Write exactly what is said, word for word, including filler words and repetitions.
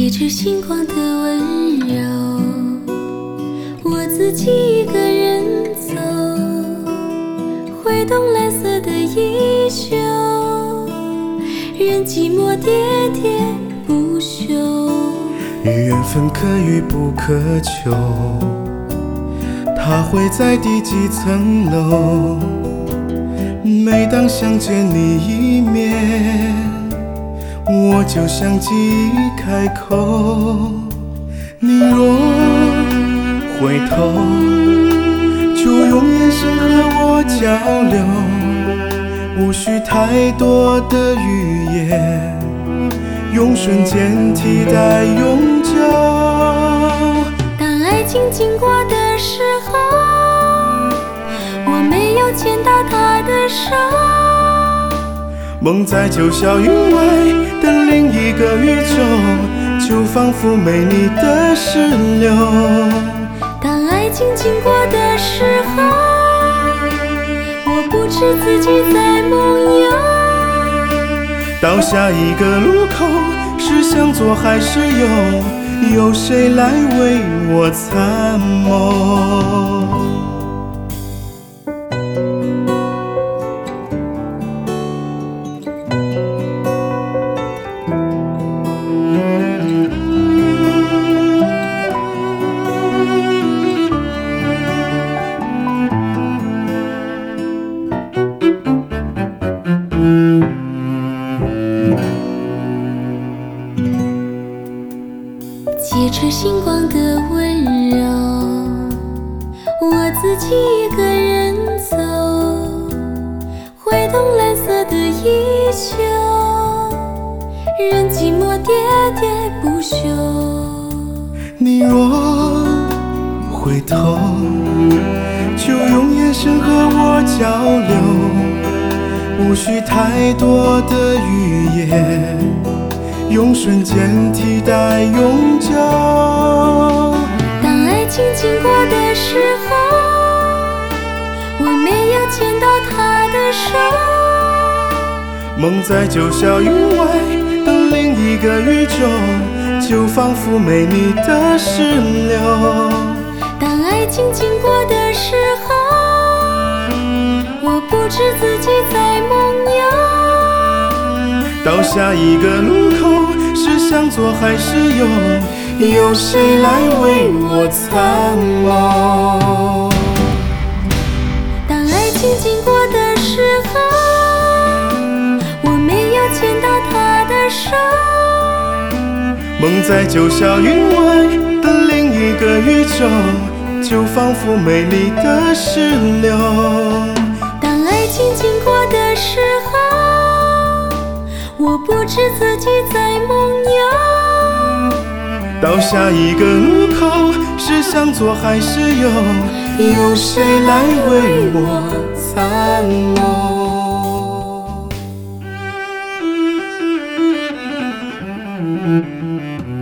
着星光的温柔，我自己一个人走，挥动蓝色的衣袖，任寂寞喋喋不休。 缘分可遇不可求，它会在第几层楼？每当想见你一面，我就想记忆开口。你若回头，就用眼神和我交流，无需太多的语言，用瞬间替代永久。 当爱情经过的时候，我没有牵到他的手， 梦在九霄云外的另一个宇宙，就仿佛没你的石榴。 当爱情经过的时候，我不知自己在梦游。 到下一个路口，是向左还是右？有谁来为我参谋？ 借着星光的温柔，我自己一个人走，挥动蓝色的衣袖，任寂寞喋喋不休。 你若回头，就用眼神和我交流，无需太多的语言，用瞬间替代永久。 当爱情经过的时候，我没有牵到他的手， 梦在九霄云外的另一个宇宙，就仿佛没你的石榴。 当爱情经过的时候，我不知自己在梦游。 到下一个路口，是向左还是右？有谁来为我参谋？ 当爱情经过的时候，我没有牵到他的手， 梦在九霄云外的另一个宇宙，就仿佛美丽的石榴。 当爱情经过的时候，我不知自己在梦游。 到下一个路口，是向左还是右？有谁来为我参谋？